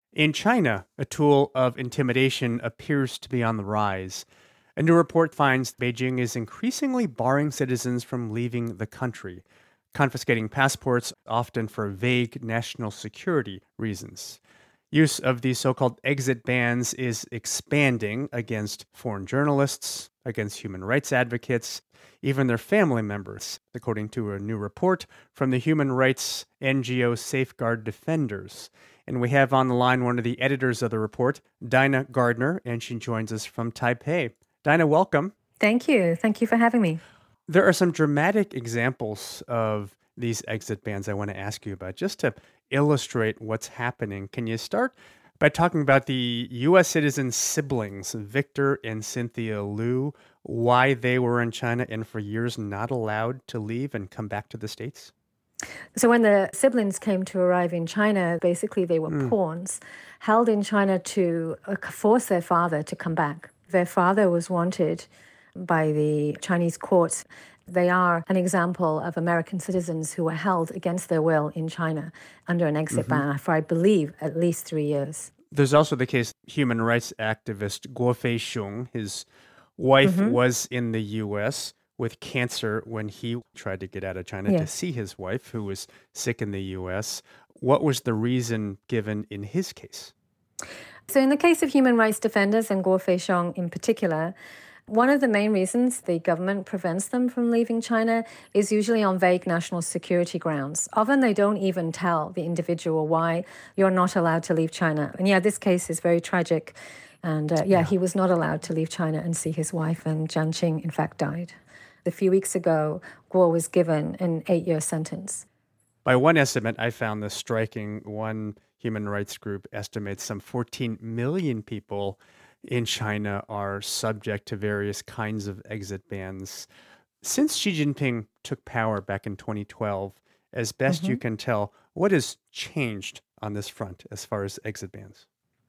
In China, a tool of intimidation appears to be on the rise. A new report finds Beijing is increasingly barring citizens from leaving the country, confiscating passports often for vague national security reasons. Use of these so called exit bans is expanding against foreign journalists, against human rights advocates, even their family members, according to a new report from the human rights NGO Safeguard Defenders. And we have on the line one of the editors of the report, Dinah Gardner, and she joins us from Taipei. Dinah, welcome. Thank you. Thank you for having me. There are some dramatic examples of these exit bans I want to ask you about, just to illustrate what's happening. Can you start by talking about the U.S. citizen siblings, Victor and Cynthia Liu, why they were in China and for years not allowed to leave and come back to the States? So when the siblings came to arrive in China, basically they were pawns held in China to force their father to come back. Their father was wanted by the Chinese courts. They are an example of American citizens who were held against their will in China under an exit ban for, I believe, at least 3 years. There's also the case human rights activist Guo Feixiong, his wife was in the U.S. with cancer when he tried to get out of China to see his wife, who was sick in the U.S. What was the reason given in his case? So in the case of human rights defenders and Guo Feixiong in particular, one of the main reasons the government prevents them from leaving China is usually on vague national security grounds. Often they don't even tell the individual why you're not allowed to leave China. And this case is very tragic. And he was not allowed to leave China and see his wife, and Jiang Qing, in fact, died. A few weeks ago, Guo was given an 8-year sentence. By one estimate, I found this striking. One human rights group estimates some 14 million people in China are subject to various kinds of exit bans. Since Xi Jinping took power back in 2012, as best you can tell, what has changed on this front as far as exit bans?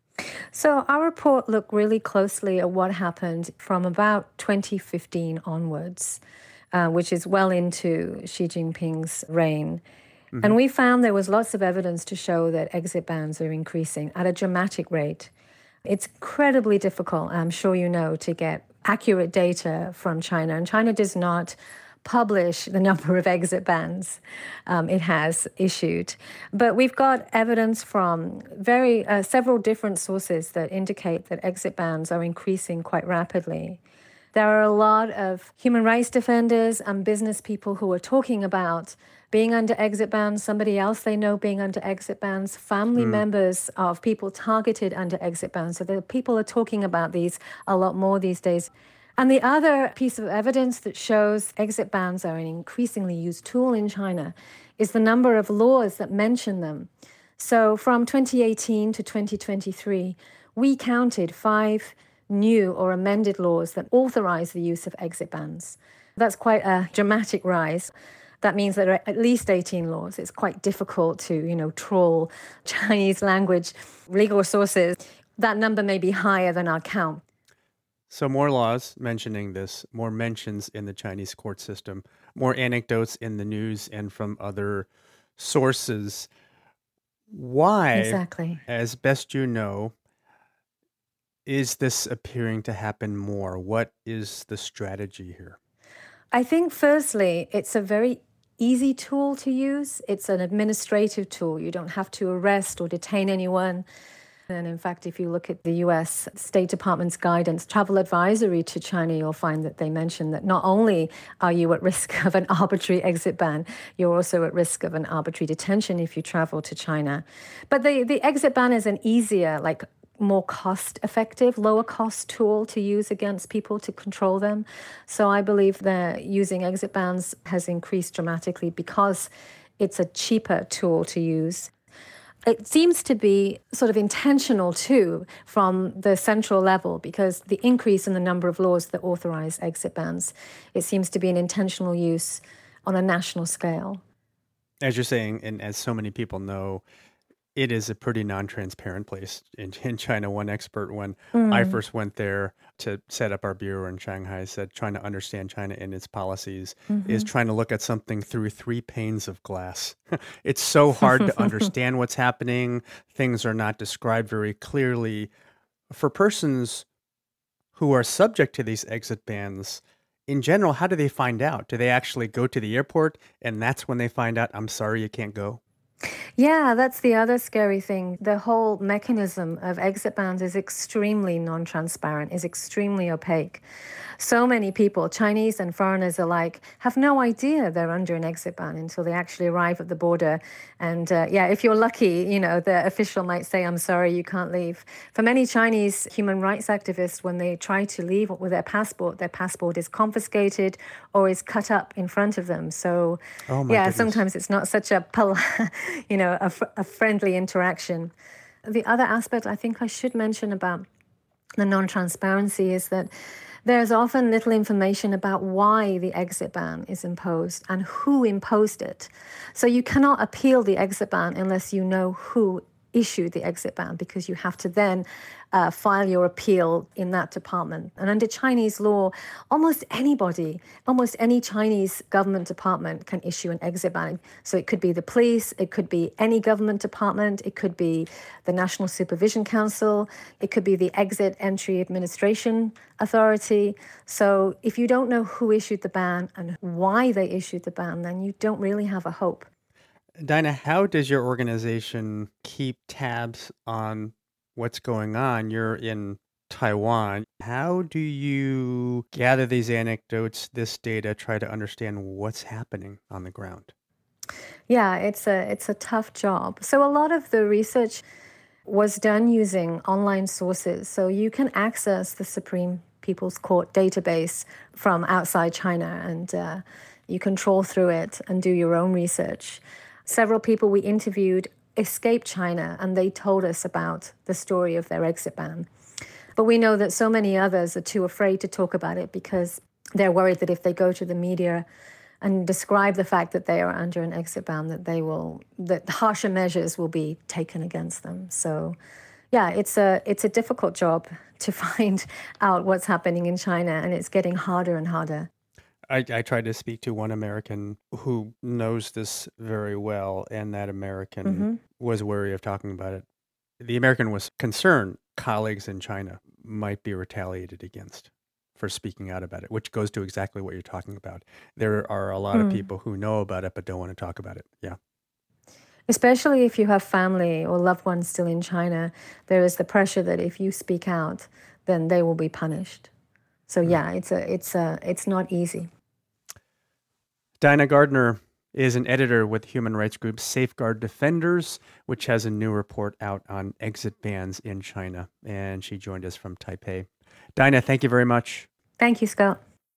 So our report looked really closely at what happened from about 2015 onwards, which is well into Xi Jinping's reign. And we found there was lots of evidence to show that exit bans are increasing at a dramatic rate. It's incredibly difficult, I'm sure you know, to get accurate data from China. And China does not publish the number of exit bans it has issued. But we've got evidence from several different sources that indicate that exit bans are increasing quite rapidly. There are a lot of human rights defenders and business people who are talking about being under exit bans, somebody else they know being under exit bans, family members of people targeted under exit bans. So the people are talking about these a lot more these days. And the other piece of evidence that shows exit bans are an increasingly used tool in China is the number of laws that mention them. So from 2018 to 2023, we counted 5 new or amended laws that authorize the use of exit bans. That's quite a dramatic rise. That means that there are at least 18 laws. It's quite difficult to, trawl Chinese language legal sources. That number may be higher than our count. So more laws mentioning this, more mentions in the Chinese court system, more anecdotes in the news and from other sources. Why, Exactly. as best you know, is this appearing to happen more? What is the strategy here? I think, firstly, it's a very easy tool to use. It's an administrative tool. You don't have to arrest or detain anyone. And in fact, if you look at the US State Department's guidance, travel advisory to China, you'll find that they mention that not only are you at risk of an arbitrary exit ban, you're also at risk of an arbitrary detention if you travel to China. But the exit ban is an easier, more cost-effective, lower-cost tool to use against people to control them. So I believe that using exit bans has increased dramatically because it's a cheaper tool to use. It seems to be sort of intentional, too, from the central level, because the increase in the number of laws that authorize exit bans, it seems to be an intentional use on a national scale. As you're saying, and as so many people know, It is a pretty non-transparent place in China. One expert, when I Mm. first went there to set up our bureau in Shanghai, said trying to understand China and its policies is Hmm. trying to look at something through three panes of glass. It's so hard to understand what's happening. Things are not described very clearly. For persons who are subject to these exit bans, in general, how do they find out? Do they actually go to the airport and that's when they find out, I'm sorry, you can't go? Yeah, that's the other scary thing. The whole mechanism of exit bans is extremely non transparent, is extremely opaque. So many people, Chinese and foreigners alike, have no idea they're under an exit ban until they actually arrive at the border. And yeah, if you're lucky, the official might say, I'm sorry, you can't leave. For many Chinese human rights activists, when they try to leave with their passport is confiscated or is cut up in front of them. So Oh my yeah, goodness. sometimes it's not such a friendly interaction. The other aspect I think I should mention about the non-transparency is that there's often little information about why the exit ban is imposed and who imposed it. So you cannot appeal the exit ban unless you know who issued the exit ban, because you have to then file your appeal in that department. And under Chinese law, almost any Chinese government department can issue an exit ban. So it could be the police, it could be any government department, it could be the National Supervision Council, it could be the Exit Entry Administration Authority. So if you don't know who issued the ban and why they issued the ban, then you don't really have a hope. Dinah, how does your organization keep tabs on what's going on? You're in Taiwan. How do you gather these anecdotes, this data, try to understand what's happening on the ground? Yeah, it's a tough job. So a lot of the research was done using online sources. So you can access the Supreme People's Court database from outside China, and you can trawl through it and do your own research. Several people we interviewed escaped China, and they told us about the story of their exit ban. But we know that so many others are too afraid to talk about it because they're worried that if they go to the media and describe the fact that they are under an exit ban, that harsher measures will be taken against them. So yeah, it's a difficult job to find out what's happening in China, and it's getting harder and harder. I tried to speak to one American who knows this very well, and that American Hmm. was wary of talking about it. The American was concerned colleagues in China might be retaliated against for speaking out about it, which goes to exactly what you're talking about. There are a lot of Mm. people who know about it but don't want to talk about it. Yeah. Especially if you have family or loved ones still in China, there is the pressure that if you speak out, then they will be punished. So Mm. yeah, it's not easy. Dinah Gardner is an editor with human rights group Safeguard Defenders, which has a new report out on exit bans in China. And she joined us from Taipei. Dinah, thank you very much. Thank you, Scott.